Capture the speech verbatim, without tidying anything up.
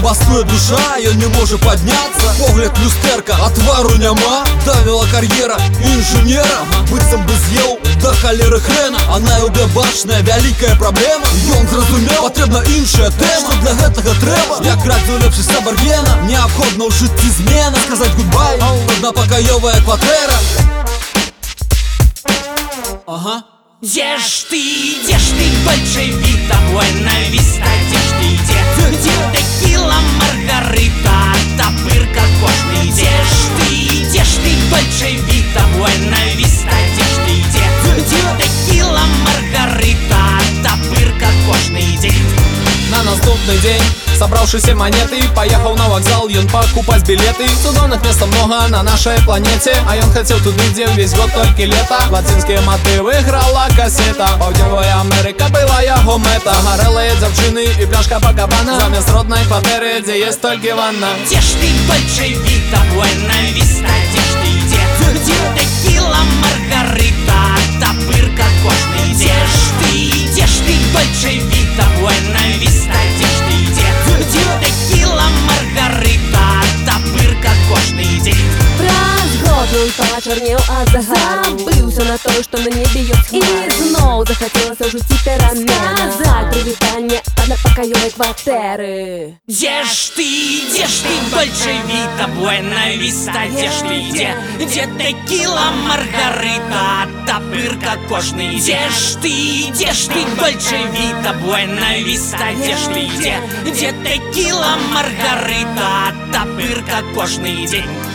бастує душа, ён не можа падняцца. Погляд люстэрка, а твару няма. Давіла кар'ера інжынера, быццам бы з'еў да халеры хрена. А на ю бэ бачная вялікая праблема. Ён зразумеў, патрэбна іншая тэма. Што для гэтага трэба, як радзіў лепшы сабаргена. Неабходна ў жыцці змена, сказаць гудбай, аднапакаёвая кватэра. Ага. Где ж ты, где ж ты, Дольче Вита, Буэна Виста, где ж ты, где? Где текила, Маргарита, тапырка кожный? Где ж ты, где ж ты, Дольче Вита, Буэна Виста, где ж ты, где? Где текила, Маргарита, тапырка кожный день? На наступны дзень, сабраўшы все монеты, поехал на вокзал ён покупать билеты. Цудоўных места много на нашей планете, а ён хотел туды, где весь год только лето. Латинские мотивы играла кассета, Паўднёвая Америка была яго мэта. Гарэлыя дзяўчыны и пляж Копакабана, замест родной кватэры, где есть только ванна. Где ж ты, Дольче Вита, Буэна Виста, где ж ты, где? Где текила, Маргарита, тапырка кожный? Где ж ты, где ж ты, Дольче Вита, Буэна Виста, где ж ты, где? Где текила, Маргарита, тапырка кожный день? Разгодный почернел от загару, забылся на то, что на небе ёт хмару. И зноў захотелось ужуці перамен, сказать привітанне аднапакаёвай кватэры. Где ж ты, где ж ты, Дольче Вита, Буэна Виста, где ж ты, где? Где текила, Маргарита, тапырка кожный? Где ж ты, где ж ты, Дольче Вита, Буэна Виста, где ж ты, где? Где текила, Маргарита, тапырка кожный день?